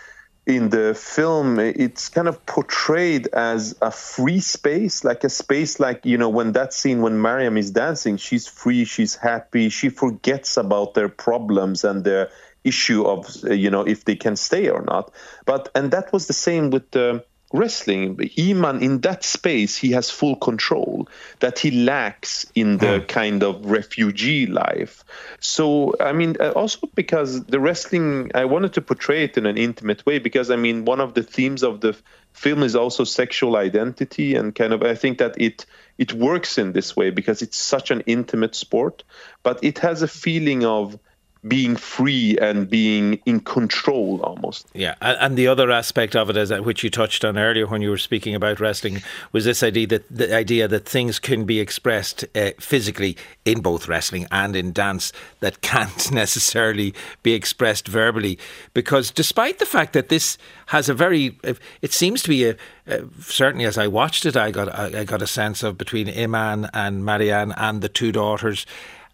film, it's kind of portrayed as a free space, like a space like, when that scene when Mariam is dancing, she's free, she's happy, she forgets about their problems and the issue of, if they can stay or not. And that was the same with the wrestling. Iman, in that space, he has full control that he lacks in the kind of refugee life. So, I mean, also because the wrestling, I wanted to portray it in an intimate way, because, I mean, one of the themes of the film is also sexual identity, and kind of, I think that it works in this way because it's such an intimate sport, but it has a feeling of being free and being in control almost. Yeah, and the other aspect of it, which you touched on earlier when you were speaking about wrestling, was this idea that things can be expressed physically in both wrestling and in dance that can't necessarily be expressed verbally. Because despite the fact that this has it seems to be certainly as I watched it, I got a sense of, between Iman and Marianne and the two daughters,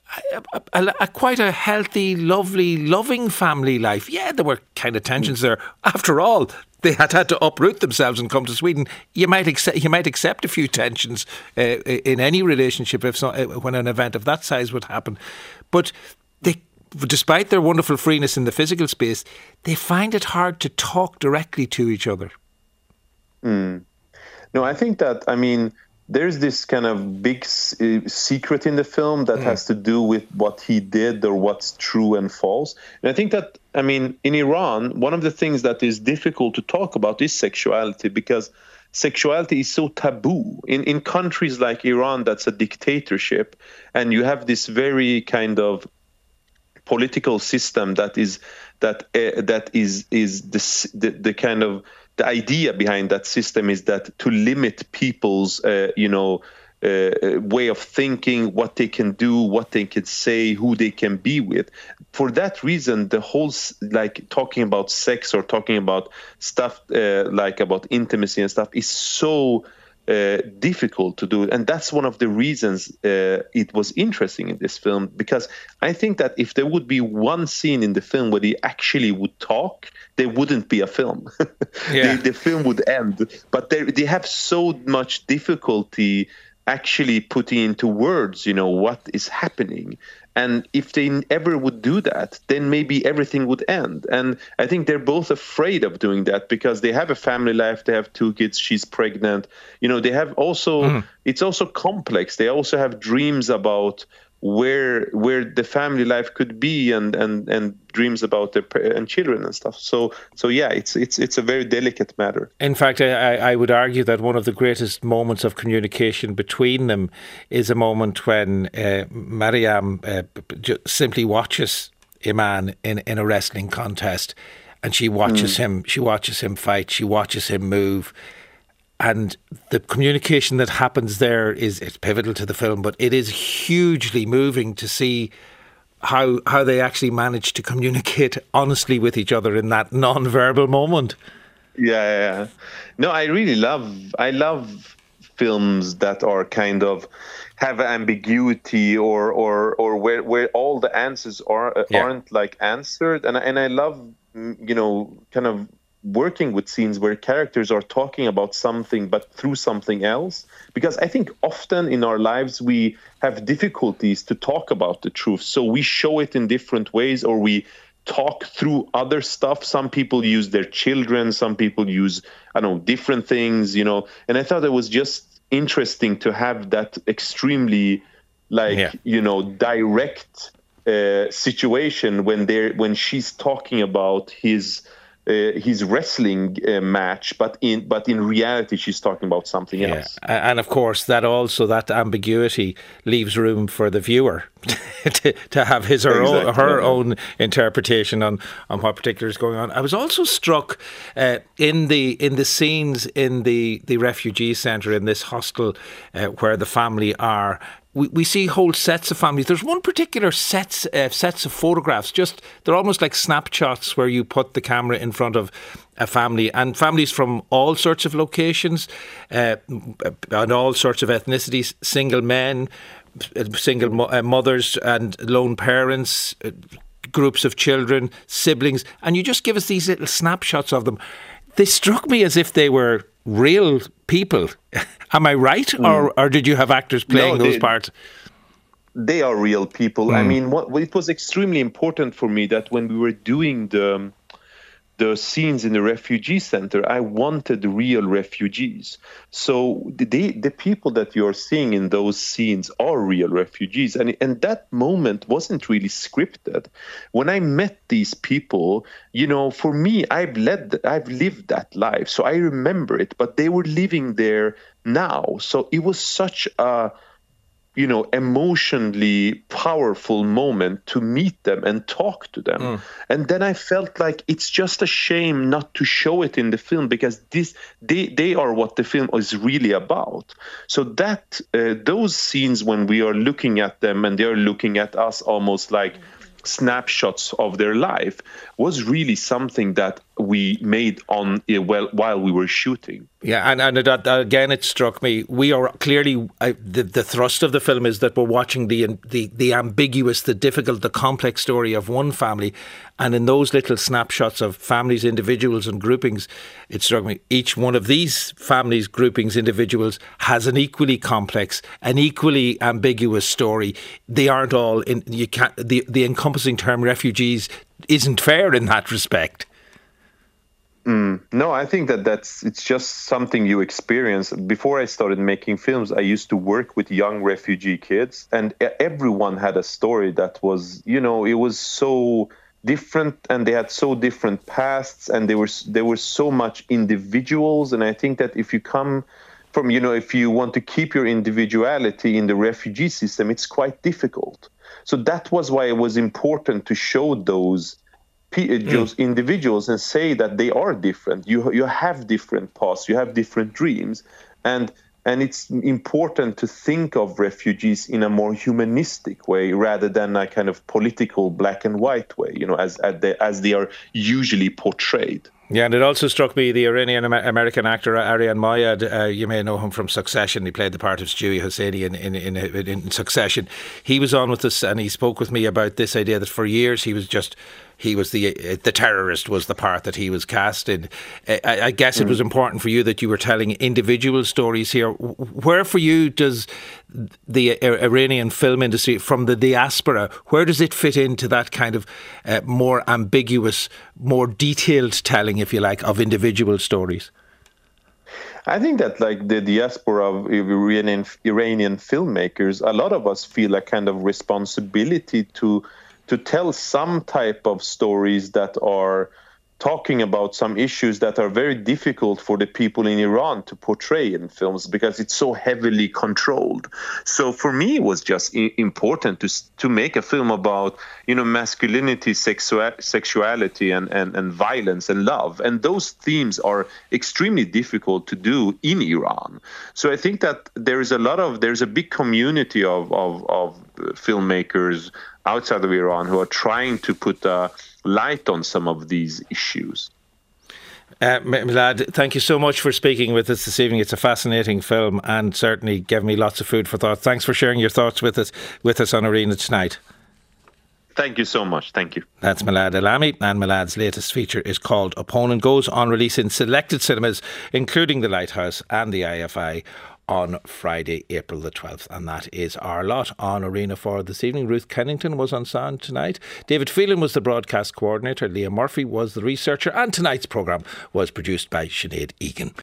quite a healthy, lovely, loving family life. Yeah, there were kind of tensions there. After all, they had to uproot themselves and come to Sweden. You might accept a few tensions in any relationship when an event of that size would happen. But despite their wonderful freeness in the physical space, they find it hard to talk directly to each other. No, I think that, I mean, there's this kind of big secret in the film that has to do with what he did or what's true and false. And I think that, I mean, in Iran, one of the things that is difficult to talk about is sexuality, because sexuality is so taboo. In countries like Iran, that's a dictatorship, and you have this very kind of political system that is the kind of, the idea behind that system is that to limit people's, way of thinking, what they can do, what they can say, who they can be with. For that reason, the whole, like, talking about sex or talking about stuff like about intimacy and stuff is so difficult to do. And that's one of the reasons it was interesting in this film, because I think that if there would be one scene in the film where they actually would talk, there wouldn't be a film. Yeah. The film would end. But they have so much difficulty actually putting into words, what is happening. And if they ever would do that, then maybe everything would end. And I think they're both afraid of doing that because they have a family life. They have 2 kids. She's pregnant. They have also, it's also complex. They also have dreams about where the family life could be and dreams about their and children and stuff. So yeah, it's a very delicate matter. In fact, I would argue that one of the greatest moments of communication between them is a moment when Mariam simply watches Iman in a wrestling contest, and she watches him fight, she watches him move. And the communication that happens there it's pivotal to the film, but it is hugely moving to see how they actually manage to communicate honestly with each other in that non-verbal moment. Yeah. No, I love films that are kind of have ambiguity or where all the answers aren't like answered, and I love kind of working with scenes where characters are talking about something but through something else, because I think often in our lives we have difficulties to talk about the truth, so we show it in different ways, or we talk through other stuff. Some people use their children, some people use, I don't know, different things, you know. And I thought it was just interesting to have that extremely, you know, direct situation when she's talking about his wrestling match, but in reality she's talking about something else. And of course that ambiguity leaves room for the viewer to have his or her own interpretation on what particular is going on. I was also struck in the scenes in the refugee centre, in this hostel where the family are. We see whole sets of families. There's one particular sets of photographs. They're almost like snapshots where you put the camera in front of a family, and families from all sorts of locations and all sorts of ethnicities, single men, single mothers and lone parents, groups of children, siblings, and you just give us these little snapshots of them. They struck me as if they were real people. Am I right? Or did you have actors playing those parts? They are real people. I mean, it was extremely important for me that when we were doing the scenes in the refugee center, I wanted real refugees. So the people that you're seeing in those scenes are real refugees. And that moment wasn't really scripted. When I met these people, you know, for me, I've lived that life. So I remember it, but they were living there now. So it was such a, you know, emotionally powerful moment to meet them and talk to them. And then I felt like it's just a shame not to show it in the film, because they are what the film is really about. So that those scenes when we are looking at them and they're looking at us almost like snapshots of their life was really something that we made while we were shooting. Yeah, and again, it struck me. We are clearly the thrust of the film is that we're watching the ambiguous, the difficult, the complex story of one family, and in those little snapshots of families, individuals, and groupings, it struck me each one of these families, groupings, individuals has an equally complex, an equally ambiguous story. They aren't all in. You can't. The encompassing term refugees isn't fair in that respect. No, I think it's just something you experience. Before I started making films, I used to work with young refugee kids, and everyone had a story that was, you know, it was so different, and they had so different pasts, and they were so much individuals. And I think that if you come from, you know, if you want to keep your individuality in the refugee system, it's quite difficult. So that was why it was important to show those individuals and say that they are different. You have different paths, you have different dreams, and it's important to think of refugees in a more humanistic way rather than a kind of political black and white way, you know, as they are usually portrayed. Yeah, and it also struck me the Iranian-American actor Aryan Moayed. You may know him from Succession. He played the part of Stewie Hosseini in Succession. He was on with us and he spoke with me about this idea that for years he was the terrorist was the part that he was cast in. I guess it was important for you that you were telling individual stories here. Where for you does the Iranian film industry, from the diaspora, where does it fit into that kind of more ambiguous, more detailed telling, if you like, of individual stories? I think that, like, the diaspora of Iranian filmmakers, a lot of us feel a kind of responsibility to tell some type of stories that are talking about some issues that are very difficult for the people in Iran to portray in films because it's so heavily controlled. So for me, it was just important to make a film about, you know, masculinity, sexuality, and violence and love. And those themes are extremely difficult to do in Iran. So I think that there's a big community of filmmakers outside of Iran who are trying to put a light on some of these issues. Milad, thank you so much for speaking with us this evening. It's a fascinating film and certainly gave me lots of food for thought. Thanks for sharing your thoughts with us on Arena tonight. Thank you so much. Thank you. That's Milad Alami, and Milad's latest feature is called Opponent Goes, on release in selected cinemas, including the Lighthouse and the IFI, on Friday, April the 12th. And that is our lot on Arena for this evening. Ruth Kennington was on sound tonight. David Phelan was the broadcast coordinator. Leah Murphy was the researcher. And tonight's programme was produced by Sinead Egan.